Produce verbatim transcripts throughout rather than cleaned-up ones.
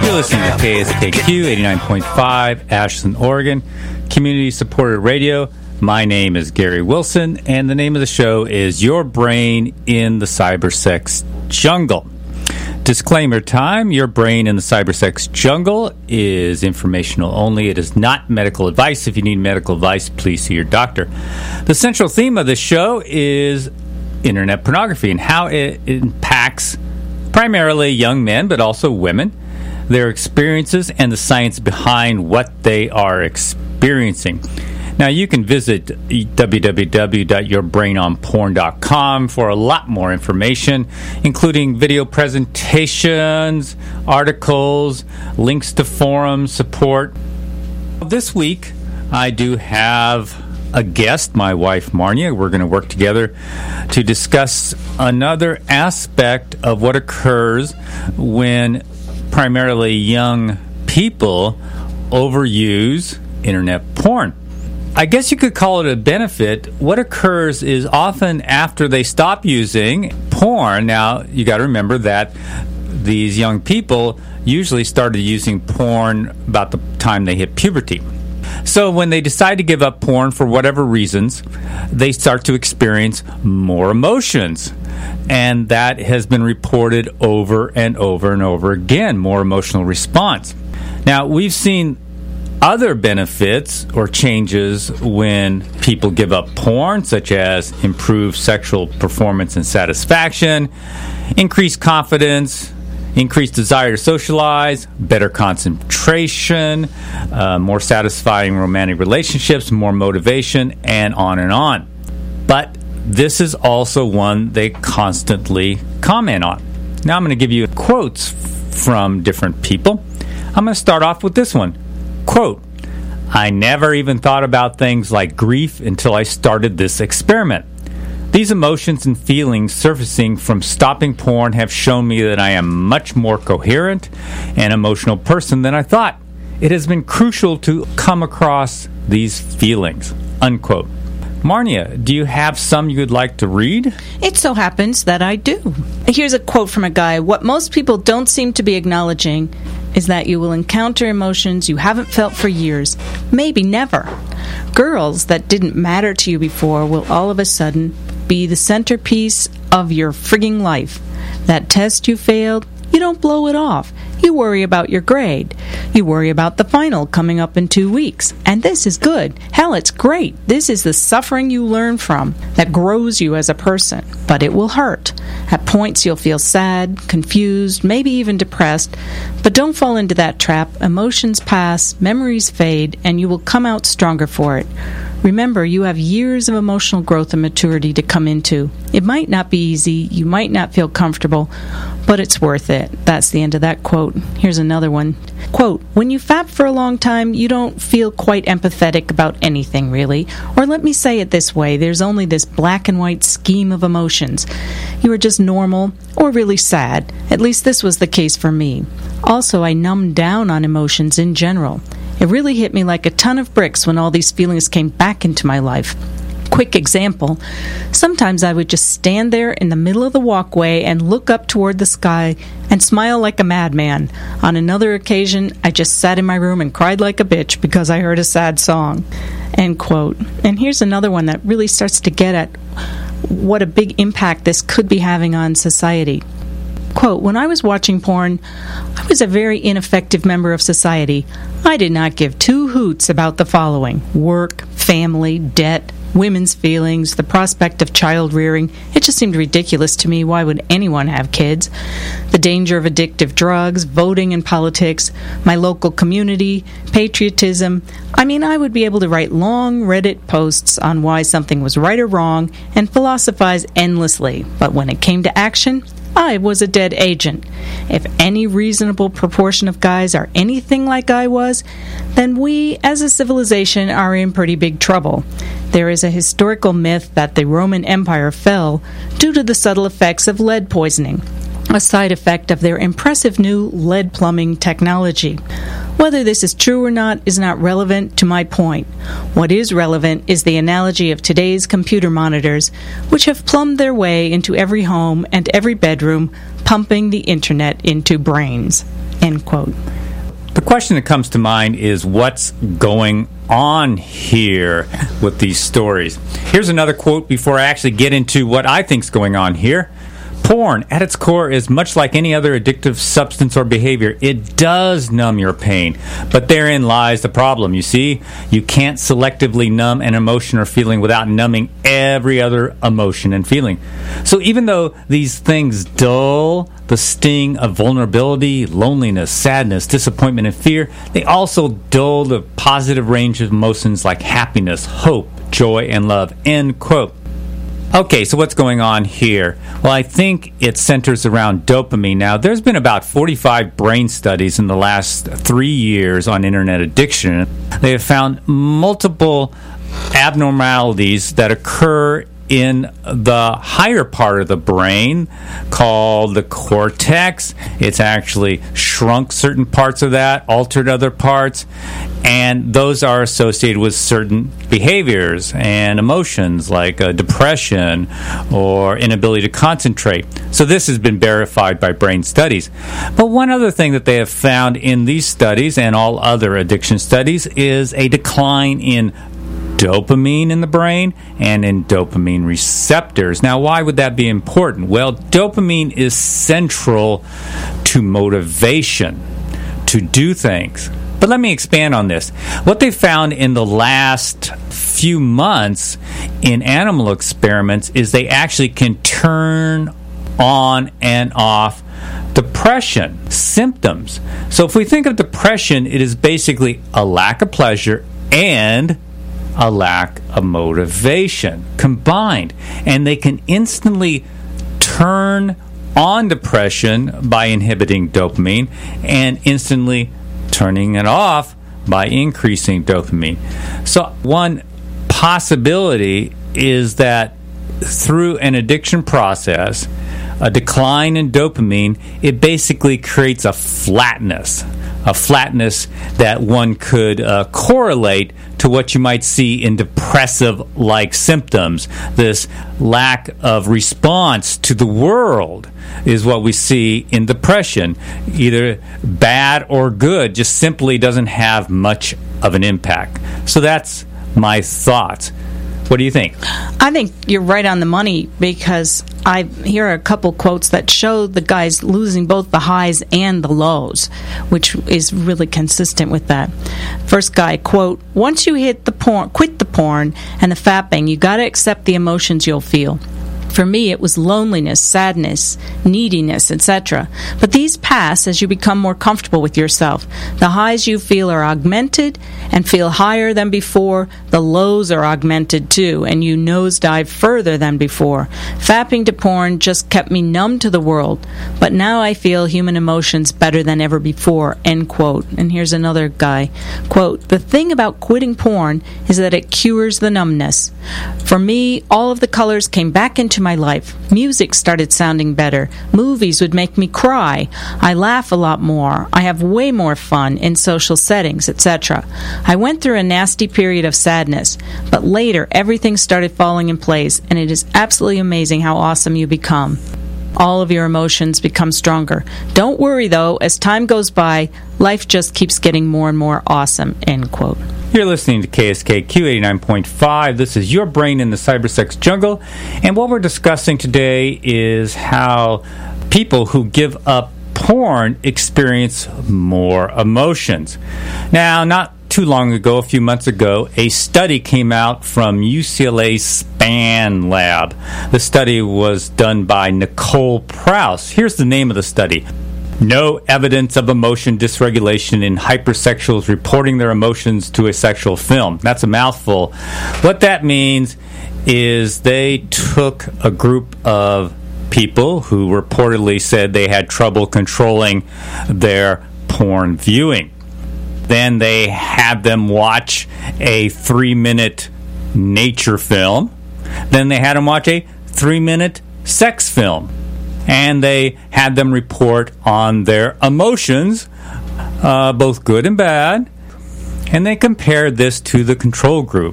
You're listening to K S K Q eighty-nine point five, Ashland, Oregon, community-supported radio. My name is Gary Wilson, and the name of the show is Your Brain in the Cybersex Jungle. Disclaimer time, Your Brain in the Cybersex Jungle is informational only. It is not medical advice. If you need medical advice, please see your doctor. The central theme of this show is internet pornography and how it impacts primarily young men, but also women, their experiences, and the science behind what they are experiencing. Now, you can visit w w w dot your brain on porn dot com for a lot more information, including video presentations, articles, links to forums, support. This week, I do have a guest, my wife, Marnia. We're going to work together to discuss another aspect of what occurs when primarily young people overuse internet porn. I guess you could call it a benefit. What occurs is often after they stop using porn, now you got to remember that these young people usually started using porn about the time they hit puberty. So when they decide to give up porn for whatever reasons, they start to experience more emotions. And that has been reported over and over and over again, more emotional response. Now, we've seen other benefits or changes when people give up porn, such as improved sexual performance and satisfaction, increased confidence, increased desire to socialize, better concentration, uh, more satisfying romantic relationships, more motivation, and on and on. But this is also one they constantly comment on. Now I'm going to give you quotes from different people. I'm going to start off with this one. Quote, "I never even thought about things like grief until I started this experiment. These emotions and feelings surfacing from stopping porn have shown me that I am much more coherent and emotional person than I thought. It has been crucial to come across these feelings." Unquote. Marnia, do you have some you would like to read? It so happens that I do. Here's a quote from a guy. "What most people don't seem to be acknowledging is that you will encounter emotions you haven't felt for years, maybe never. Girls that didn't matter to you before will all of a sudden be the centerpiece of your frigging life. That test you failed, you don't blow it off. You worry about your grade. You worry about the final coming up in two weeks. And this is good. Hell, it's great. This is the suffering you learn from that grows you as a person. But it will hurt. At points you'll feel sad, confused, maybe even depressed. But don't fall into that trap. Emotions pass, memories fade, and you will come out stronger for it. Remember, you have years of emotional growth and maturity to come into. It might not be easy, you might not feel comfortable, but it's worth it." That's the end of that quote. Here's another one. Quote, "When you fap for a long time, you don't feel quite empathetic about anything, really. Or let me say it this way, there's only this black and white scheme of emotions. You are just normal or really sad. At least this was the case for me. Also, I numbed down on emotions in general. It really hit me like a ton of bricks when all these feelings came back into my life. Quick example, sometimes I would just stand there in the middle of the walkway and look up toward the sky and smile like a madman. On another occasion, I just sat in my room and cried like a bitch because I heard a sad song." End quote. And here's another one that really starts to get at what a big impact this could be having on society. Quote, "When I was watching porn, I was a very ineffective member of society. I did not give two hoots about the following: work, family, debt, women's feelings, the prospect of child rearing. It just seemed ridiculous to me. Why would anyone have kids? The danger of addictive drugs, voting and politics, my local community, patriotism. I mean, I would be able to write long Reddit posts on why something was right or wrong and philosophize endlessly. But when it came to action, I was a dead agent. If any reasonable proportion of guys are anything like I was, then we, as a civilization, are in pretty big trouble. There is a historical myth that the Roman Empire fell due to the subtle effects of lead poisoning, a side effect of their impressive new lead plumbing technology. Whether this is true or not is not relevant to my point. What is relevant is the analogy of today's computer monitors, which have plumbed their way into every home and every bedroom, pumping the internet into brains." End quote. The question that comes to mind is what's going on here with these stories. Here's another quote before I actually get into what I think's going on here. Porn, at its core, is much like any other addictive substance or behavior. It does numb your pain, but therein lies the problem. You see, you can't selectively numb an emotion or feeling without numbing every other emotion and feeling. So even though these things dull the sting of vulnerability, loneliness, sadness, disappointment, and fear, they also dull the positive range of emotions like happiness, hope, joy, and love. End quote. Okay, so what's going on here? Well, I think it centers around dopamine. Now, there's been about forty-five brain studies in the last three years on internet addiction. They have found multiple abnormalities that occur in the higher part of the brain called the cortex. It's actually shrunk certain parts of that, altered other parts, and those are associated with certain behaviors and emotions like uh, depression or inability to concentrate. So this has been verified by brain studies. But one other thing that they have found in these studies and all other addiction studies is a decline in dopamine in the brain and in dopamine receptors. Now, why would that be important? Well, dopamine is central to motivation to do things. But let me expand on this. What they found in the last few months in animal experiments is they actually can turn on and off depression symptoms. So if we think of depression, it is basically a lack of pleasure and a lack of motivation combined. And they can instantly turn on depression by inhibiting dopamine and instantly turning it off by increasing dopamine. So one possibility is that through an addiction process, a decline in dopamine, it basically creates a flatness, a flatness that one could uh, correlate to what you might see in depressive-like symptoms. This lack of response to the world is what we see in depression. Either bad or good, just simply doesn't have much of an impact. So that's my thoughts. What do you think? I think you're right on the money, because I here are a couple quotes that show the guys losing both the highs and the lows, which is really consistent with that. First guy, quote, "Once you hit the porn, quit the porn and the fapping, you got to accept the emotions you'll feel. For me, it was loneliness, sadness, neediness, et cetera. But these pass as you become more comfortable with yourself. The highs you feel are augmented and feel higher than before. The lows are augmented too, and you nosedive further than before. Fapping to porn just kept me numb to the world, but now I feel human emotions better than ever before," end quote. And here's another guy, quote, "The thing about quitting porn is that it cures the numbness. For me, all of the colors came back into my life. Music started sounding better. Movies would make me cry. I laugh a lot more. I have way more fun in social settings, et cetera. I went through a nasty period of sadness, but later everything started falling in place, and it is absolutely amazing how awesome you become. All of your emotions become stronger. Don't worry, though. As time goes by, life just keeps getting more and more awesome," end quote. You're listening to K S K Q eighty-nine point five. This is Your Brain in the Cybersex Jungle. And what we're discussing today is how people who give up porn experience more emotions. Now, not too long ago, a few months ago, a study came out from U C L A SPAN Lab. The study was done by Nicole Prouse. Here's the name of the study. No evidence of emotion dysregulation in hypersexuals reporting their emotions to a sexual film. That's a mouthful. What that means is they took a group of people who reportedly said they had trouble controlling their porn viewing. Then they had them watch a three-minute nature film. Then they had them watch a three-minute sex film. And they had them report on their emotions, uh, both good and bad. And they compared this to the control group.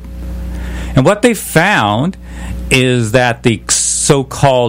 And what they found is that the so-called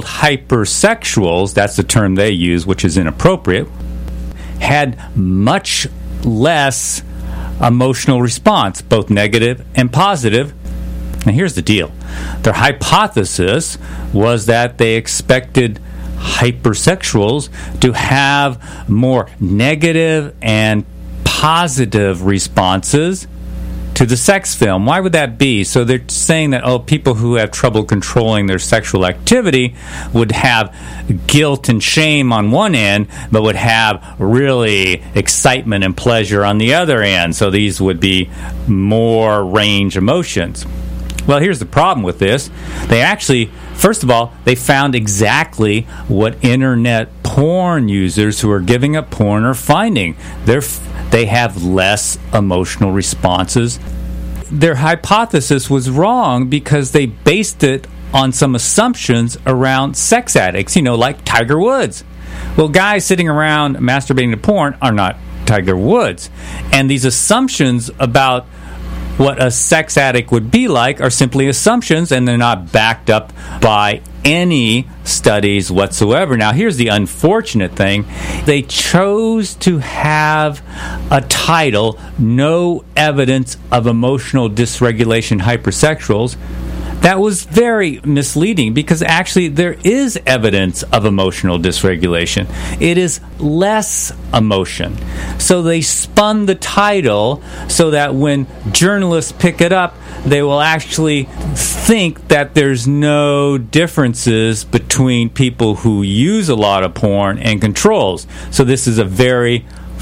hypersexuals, that's the term they use, which is inappropriate, had much less emotional response, both negative and positive. Now here's the deal. Their hypothesis was that they expected hypersexuals to have more negative and positive responses to the sex film. Why would that be? So they're saying that, oh, people who have trouble controlling their sexual activity would have guilt and shame on one end, but would have really excitement and pleasure on the other end. So these would be more range emotions. Well, here's the problem with this. They actually, first of all, they found exactly what internet porn users who are giving up porn are finding. They're They have less emotional responses. Their hypothesis was wrong because they based it on some assumptions around sex addicts, you know, like Tiger Woods. Well, guys sitting around masturbating to porn are not Tiger Woods. And these assumptions about what a sex addict would be like are simply assumptions, and they're not backed up by any studies whatsoever. Now, here's the unfortunate thing. They chose to have a title, No Evidence of Emotional Dysregulation Hypersexuals. That was very misleading because actually there is evidence of emotional dysregulation. It is less emotion. So they spun the title so that when journalists pick it up, they will actually think that there's no differences between people who use a lot of porn and controls. So this is a very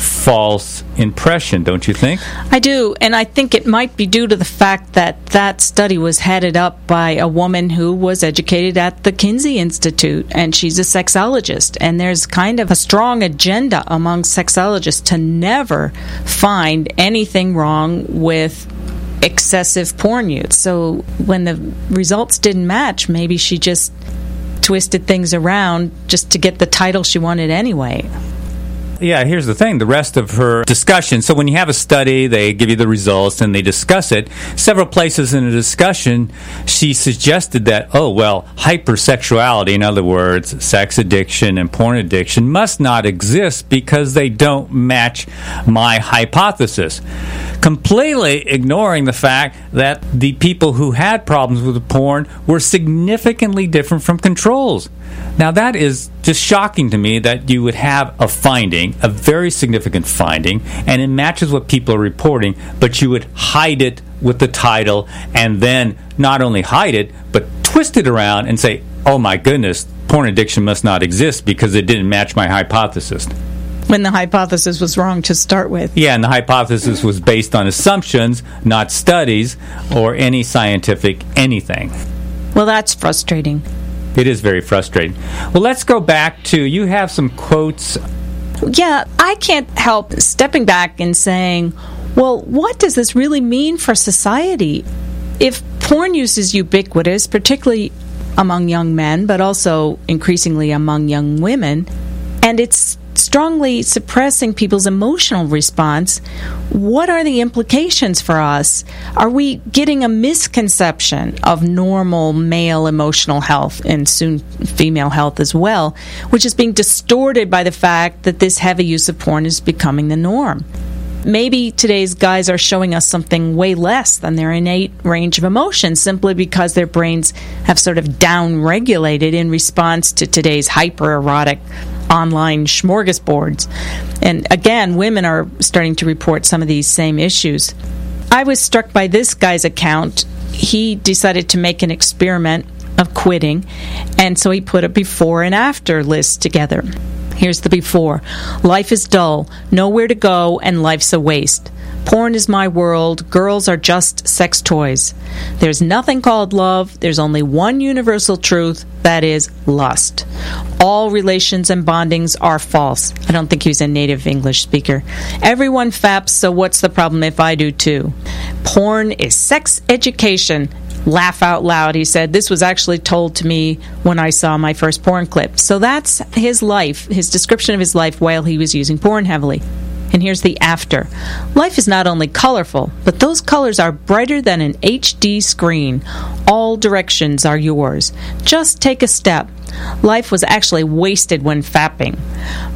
false impression, don't you think? I do, and I think it might be due to the fact that that study was headed up by a woman who was educated at the Kinsey Institute, and she's a sexologist, and there's kind of a strong agenda among sexologists to never find anything wrong with excessive porn use. So when the results didn't match, maybe she just twisted things around just to get the title she wanted anyway. Yeah, here's the thing. The rest of her discussion, so when you have a study, they give you the results and they discuss it. Several places in the discussion, she suggested that, oh, well, hypersexuality, in other words, sex addiction and porn addiction, must not exist because they don't match my hypothesis. Completely ignoring the fact that the people who had problems with the porn were significantly different from controls. Now, that is just shocking to me that you would have a finding, a very significant finding, and it matches what people are reporting, but you would hide it with the title and then not only hide it, but twist it around and say, oh my goodness, porn addiction must not exist because it didn't match my hypothesis. When the hypothesis was wrong to start with. Yeah, and the hypothesis was based on assumptions, not studies, or any scientific anything. Well, that's frustrating. It is very frustrating. Well, let's go back to, you have some quotes. Yeah, I can't help stepping back and saying, well, what does this really mean for society? If porn use is ubiquitous, particularly among young men, but also increasingly among young women, and it's strongly suppressing people's emotional response, what are the implications for us? Are we getting a misconception of normal male emotional health and soon female health as well, which is being distorted by the fact that this heavy use of porn is becoming the norm? Maybe today's guys are showing us something way less than their innate range of emotions simply because their brains have sort of down-regulated in response to today's hyper-erotic online smorgasbords. And again, women are starting to report some of these same issues. I was struck by this guy's account. He decided to make an experiment of quitting, and so he put a before and after list together. Here's the before. Life is dull, nowhere to go, and life's a waste. Porn is my world. Girls are just sex toys. There's nothing called love. There's only one universal truth, that is lust. All relations and bondings are false. I don't think he was a native English speaker. Everyone faps, so what's the problem if I do too? Porn is sex education. Laugh out loud, he said. This was actually told to me when I saw my first porn clip. So that's his life, his description of his life while he was using porn heavily. And here's the after. Life is not only colorful, but those colors are brighter than an H D screen. All directions are yours. Just take a step. Life was actually wasted when fapping.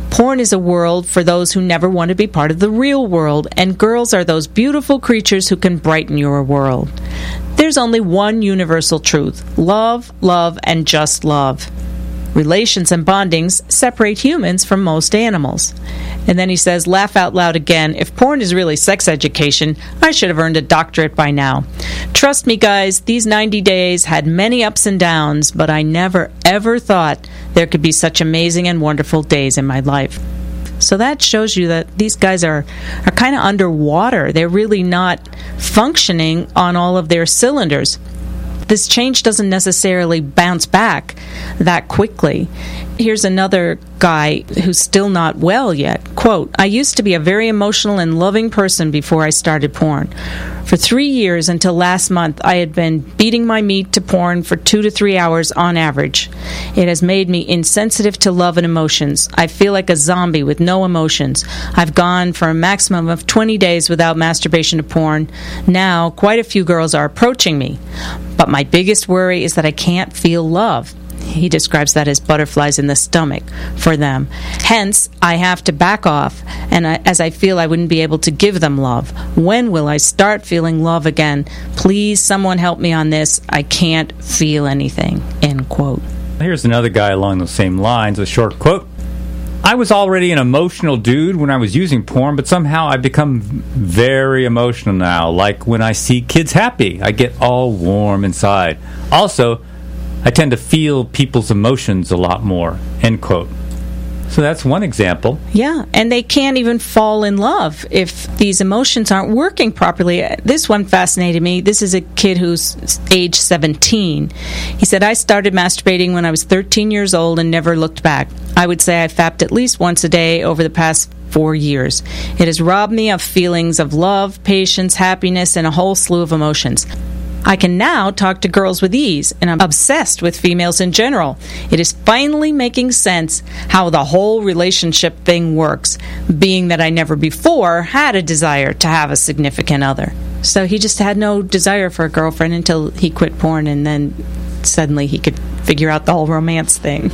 Porn is a world for those who never want to be part of the real world, and girls are those beautiful creatures who can brighten your world. There's only one universal truth: love, love, and just love. Relations and bondings separate humans from most animals. And then he says, laugh out loud again, if porn is really sex education, I should have earned a doctorate by now. Trust me, guys, these ninety days had many ups and downs, but I never, ever thought there could be such amazing and wonderful days in my life. So that shows you that these guys are, are kind of underwater. They're really not functioning on all of their cylinders. This change doesn't necessarily bounce back that quickly. Here's another guy who's still not well yet. Quote, I used to be a very emotional and loving person before I started porn. For three years until last month, I had been beating my meat to porn for two to three hours on average. It has made me insensitive to love and emotions. I feel like a zombie with no emotions. I've gone for a maximum of twenty days without masturbation to porn. Now, quite a few girls are approaching me. But my biggest worry is that I can't feel love. He describes that as butterflies in the stomach for them. Hence, I have to back off, and I, as I feel I wouldn't be able to give them love. When will I start feeling love again? Please, someone help me on this. I can't feel anything. End quote. Here's another guy along those same lines, a short quote. I was already an emotional dude when I was using porn, but somehow I've become very emotional now. Like when I see kids happy, I get all warm inside. Also, I tend to feel people's emotions a lot more. End quote. So that's one example. Yeah, and they can't even fall in love if these emotions aren't working properly. This one fascinated me. This is a kid who's age seventeen. He said, I started masturbating when I was thirteen years old and never looked back. I would say I fapped at least once a day over the past four years. It has robbed me of feelings of love, patience, happiness, and a whole slew of emotions. I can now talk to girls with ease, and I'm obsessed with females in general. It is finally making sense how the whole relationship thing works, being that I never before had a desire to have a significant other. So he just had no desire for a girlfriend until he quit porn, and then suddenly he could figure out the whole romance thing.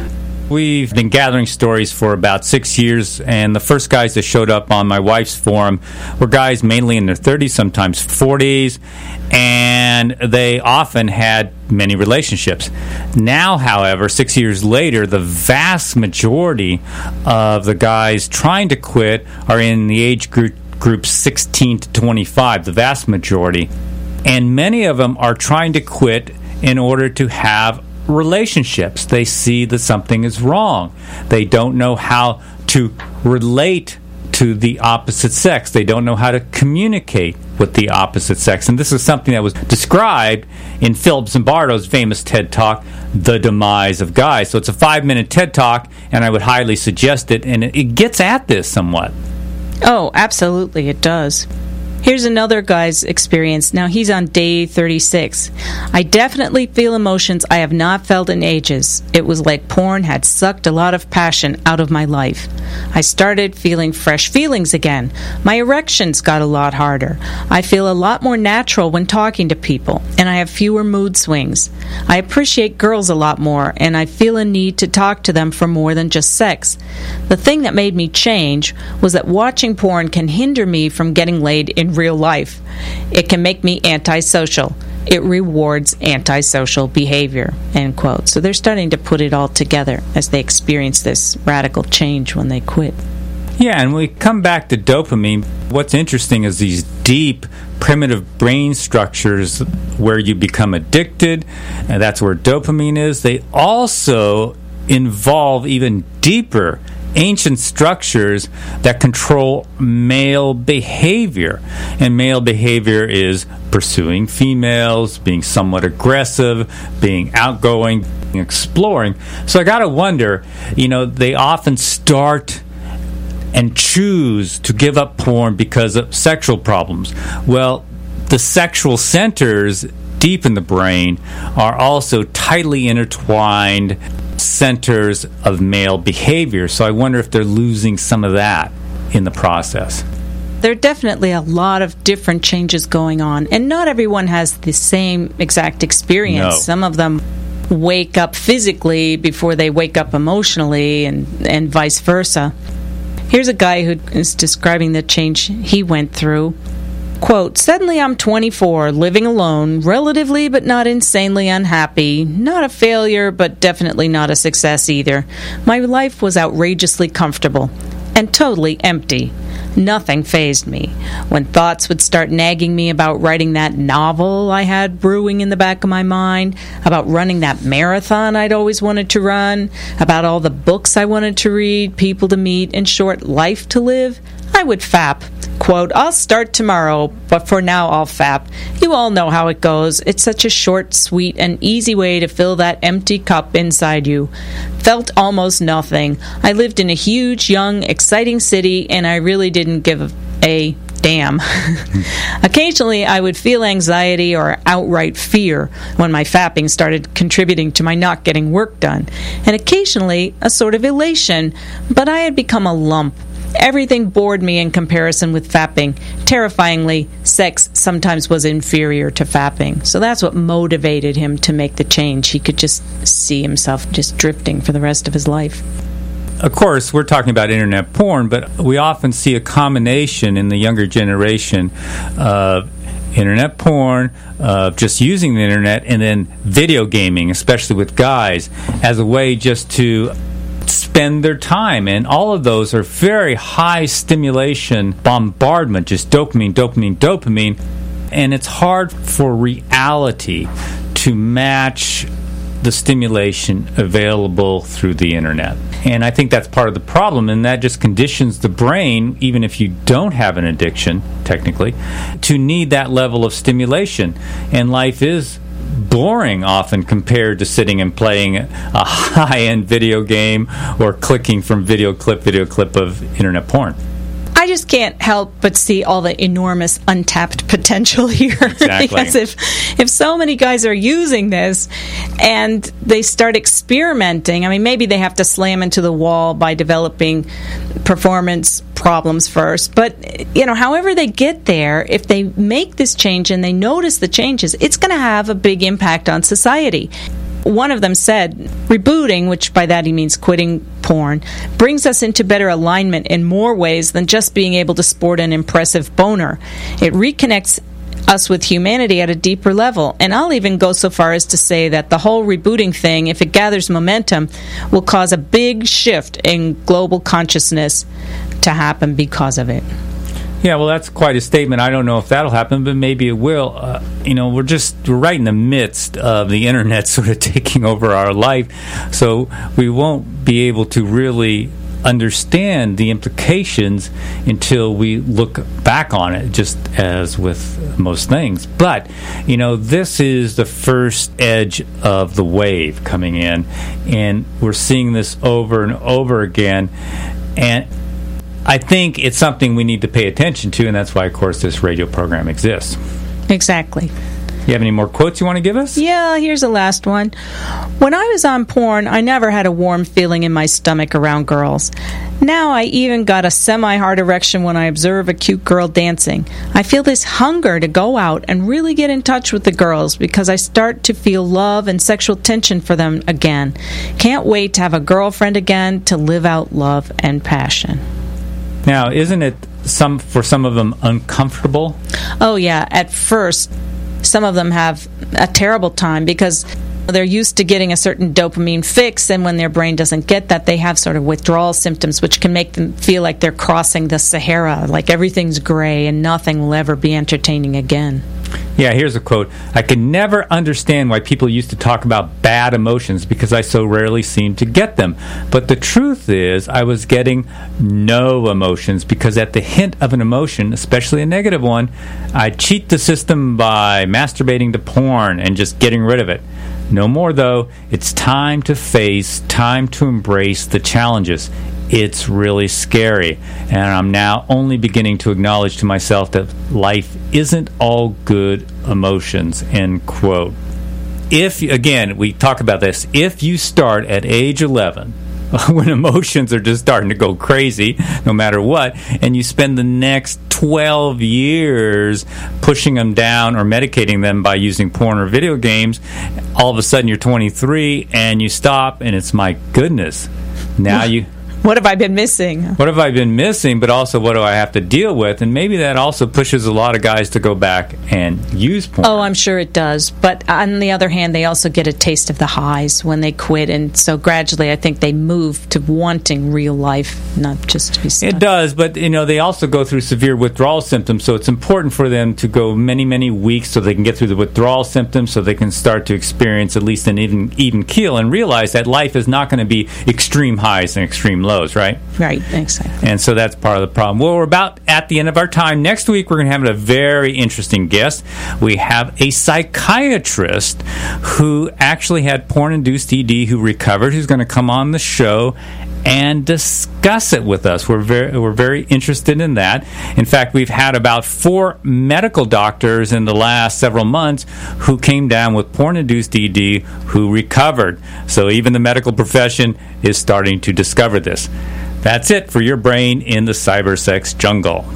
We've been gathering stories for about six years, and the first guys that showed up on my wife's forum were guys mainly in their thirties, sometimes forties, and they often had many relationships. Now, however, six years later, the vast majority of the guys trying to quit are in the age group, group sixteen to twenty-five, the vast majority, and many of them are trying to quit in order to have relationships. They see that something is wrong. They don't know how to relate to the opposite sex. They don't know how to communicate with the opposite sex. And this is something that was described in Philip Zimbardo's famous TED Talk, The Demise of Guys. So it's a five-minute TED Talk, and I would highly suggest it, and it gets at this somewhat. Oh, absolutely, it does. Here's another guy's experience. Now, he's on day thirty-six. I definitely feel emotions I have not felt in ages. It was like porn had sucked a lot of passion out of my life. I started feeling fresh feelings again. My erections got a lot harder. I feel a lot more natural when talking to people, and I have fewer mood swings. I appreciate girls a lot more, and I feel a need to talk to them for more than just sex. The thing that made me change was that watching porn can hinder me from getting laid in real life. It can make me antisocial. It rewards antisocial behavior, end quote. So they're starting to put it all together as they experience this radical change when they quit. Yeah, and when we come back to dopamine, what's interesting is these deep, primitive brain structures where you become addicted, and that's where dopamine is. They also involve even deeper ancient structures that control male behavior. And male behavior is pursuing females, being somewhat aggressive, being outgoing, exploring. So I got to wonder, you know, they often start and choose to give up porn because of sexual problems. Well, the sexual centers deep in the brain are also tightly intertwined centers of male behavior. So I wonder if they're losing some of that in the process. There are definitely a lot of different changes going on, and not everyone has the same exact experience. No. Some of them wake up physically before they wake up emotionally, and, and vice versa. Here's a guy who is describing the change he went through. Quote, suddenly I'm twenty-four, living alone, relatively but not insanely unhappy, not a failure but definitely not a success either. My life was outrageously comfortable and totally empty. Nothing fazed me. When thoughts would start nagging me about writing that novel I had brewing in the back of my mind, about running that marathon I'd always wanted to run, about all the books I wanted to read, people to meet, in short, life to live, I would fap. Quote, I'll start tomorrow, but for now I'll fap. You all know how it goes. It's such a short, sweet, and easy way to fill that empty cup inside you. Felt almost nothing. I lived in a huge, young, exciting city, and I really didn't give a damn. Occasionally, I would feel anxiety or outright fear when my fapping started contributing to my not getting work done, and occasionally a sort of elation, but I had become a lump. Everything bored me in comparison with fapping. Terrifyingly, sex sometimes was inferior to fapping. So that's what motivated him to make the change. He could just see himself just drifting for the rest of his life. Of course, we're talking about internet porn, but we often see a combination in the younger generation of internet porn, uh, just using the internet, and then video gaming, especially with guys, as a way just to spend their time. And all of those are very high stimulation bombardment, just dopamine, dopamine, dopamine. And it's hard for reality to match the stimulation available through the internet. And I think that's part of the problem, and that just conditions the brain, even if you don't have an addiction, technically, to need that level of stimulation. And life is boring often compared to sitting and playing a high-end video game or clicking from video clip, video clip of internet porn. I just can't help but see all the enormous untapped potential here. Exactly. Because if, if so many guys are using this and they start experimenting, I mean, maybe they have to slam into the wall by developing performance problems first. But, you know, however they get there, if they make this change and they notice the changes, it's going to have a big impact on society. One of them said, rebooting, which by that he means quitting porn, brings us into better alignment in more ways than just being able to sport an impressive boner. It reconnects us with humanity at a deeper level. And I'll even go so far as to say that the whole rebooting thing, if it gathers momentum, will cause a big shift in global consciousness to happen because of it. Yeah, well, that's quite a statement. I don't know if that'll happen, but maybe it will. Uh, you know, we're just we're right in the midst of the internet sort of taking over our life, so we won't be able to really understand the implications until we look back on it, just as with most things. But, you know, this is the first edge of the wave coming in, and we're seeing this over and over again, and I think it's something we need to pay attention to, and that's why, of course, this radio program exists. Exactly. You have any more quotes you want to give us? Yeah, here's the last one. When I was on porn, I never had a warm feeling in my stomach around girls. Now I even got a semi-hard erection when I observe a cute girl dancing. I feel this hunger to go out and really get in touch with the girls because I start to feel love and sexual tension for them again. Can't wait to have a girlfriend again to live out love and passion. Now, isn't it some for some of them uncomfortable? Oh, yeah. At first, some of them have a terrible time because they're used to getting a certain dopamine fix, and when their brain doesn't get that, they have sort of withdrawal symptoms, which can make them feel like they're crossing the Sahara, like everything's gray and nothing will ever be entertaining again. Yeah, here's a quote. I can never understand why people used to talk about bad emotions because I so rarely seemed to get them. But the truth is I was getting no emotions because at the hint of an emotion, especially a negative one, I'd cheat the system by masturbating to porn and just getting rid of it. No more, though. It's time to face, time to embrace the challenges. It's really scary, and I'm now only beginning to acknowledge to myself that life isn't all good emotions, end quote. If, again, we talk about this, if you start at age eleven when emotions are just starting to go crazy no matter what, and you spend the next twelve years pushing them down or medicating them by using porn or video games, all of a sudden you're twenty-three and you stop, and it's, my goodness, now you... What have I been missing? What have I been missing, but also what do I have to deal with? And maybe that also pushes a lot of guys to go back and use porn. Oh, I'm sure it does. But on the other hand, they also get a taste of the highs when they quit. And so gradually, I think they move to wanting real life, not just to be stuck. It does, but you know, they also go through severe withdrawal symptoms, so it's important for them to go many, many weeks so they can get through the withdrawal symptoms, so they can start to experience at least an even, even keel and realize that life is not going to be extreme highs and extreme lows. Right? Right, exactly. And so that's part of the problem. Well, we're about at the end of our time. Next week, we're going to have a very interesting guest. We have a psychiatrist who actually had porn-induced E D, who recovered, who's going to come on the show and discuss it with us. We're very, we're very interested in that. In fact, we've had about four medical doctors in the last several months who came down with porn-induced E D who recovered. So even the medical profession is starting to discover this. That's it for your brain in the cybersex jungle.